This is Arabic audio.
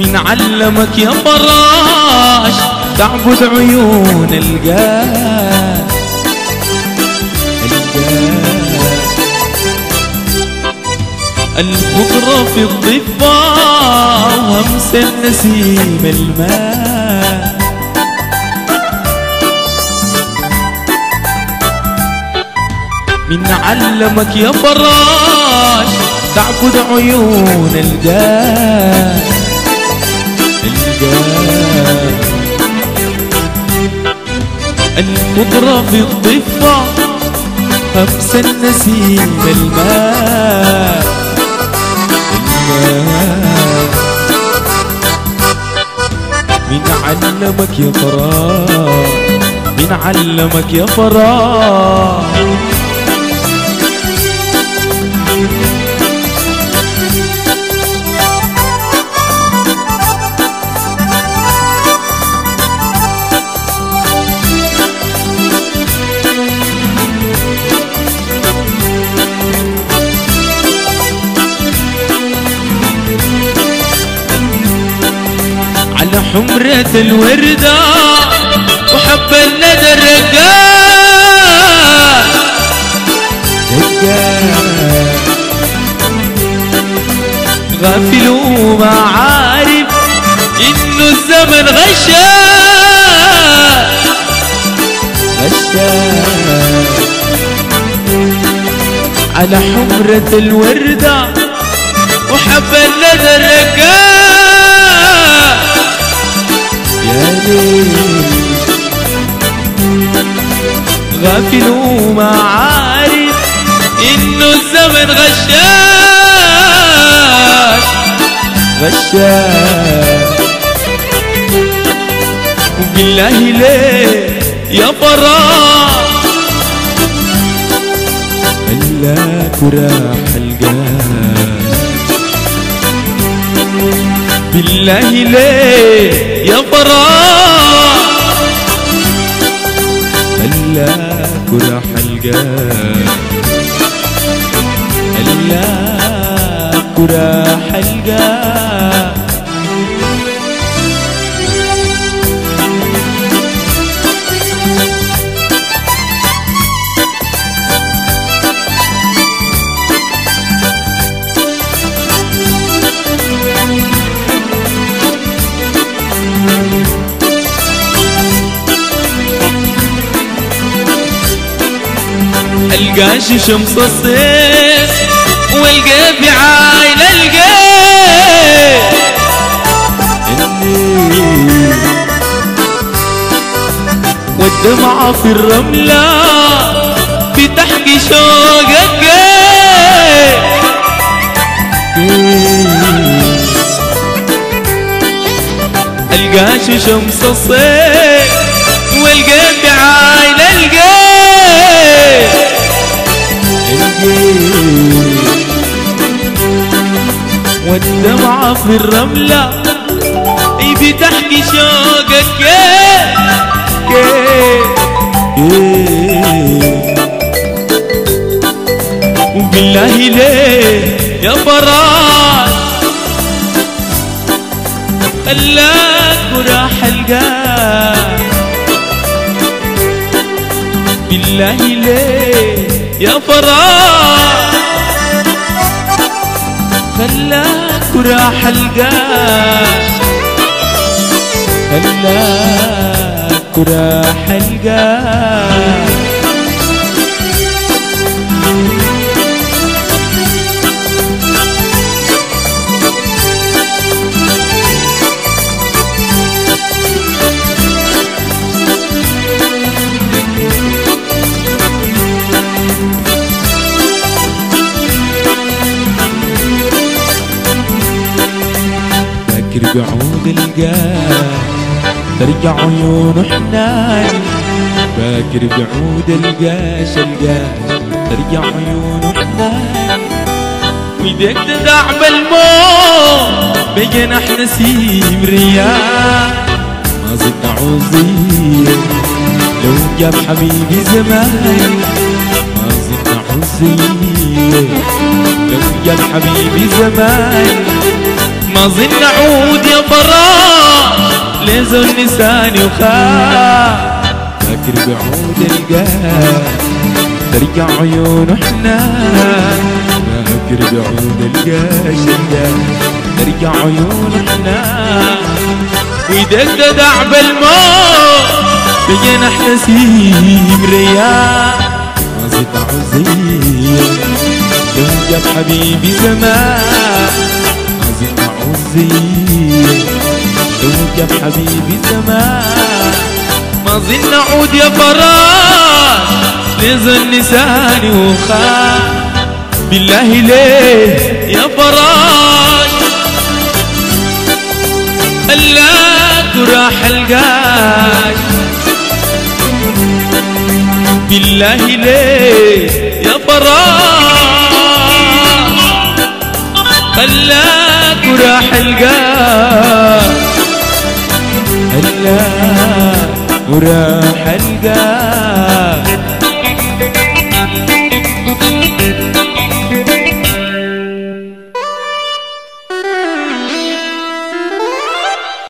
من علمك يا فراش تعبد عيون القاس؟ الخضرة في الضفة وهمس النسيم الماء. من علمك يا فراش تعبد عيون القاس؟ الخضرة في الضفة همس النسيم الماء. من علمك يا فراش، من علمك يا فراش. على حمرة الوردة وحب الندى الرقاق، غافل وما عارف إنه الزمن غشاق. على حمرة الوردة وحب الندى الرقاق، يا ليل غافل وما عارف إنه الزمن غشاش. وبالله ليه يا فراش هلاك وراح القاك؟ بالله ليه يا فراش هلاك وراح القاك؟ هلاك وراح القاك. القاش شمس الصيف والقيف عاين القيف، والدمعة في الرملة بتحكي شوق القيف. القاش شمس الصيف والقيف عاين القيف، والدمعة في الرملة بتحكي شوقك كيف وبالله ليه يا فراش خلاك وراح القاك؟ بالله ليه يا فراش خلاك وراح القاك؟ خلاك وراح القاك. فاكر بعود القاك ترجع عيون حناني، فاكر بعود القاش ترجع عيون حناني، ويدك تدع بالموت بجناح نسيم رياح. ما زلت عوزية لو جاب حبيبي زماني، ما زلت عوزية لو جاب حبيبي زماني، ما ظن اعود يا فراش لزول نساني وخاف. فاكر بعود القاش ترجع عيونه حنان. فاكر بعود القاش ترجع عيونه حنان. ويدك دعب الموت بجنح نسيم رياح. ما زلت عزيز لو جاب حبيبي زمان. ما زلت عزيز لو جاب حبيبي زمان. ما ظن اعود يا فراش لزول نساني وخاف. بالله ليه يا فراش قالك وراح القاش. بالله ليه يا فراش قالك وراح القاش. قالك وراح القاش.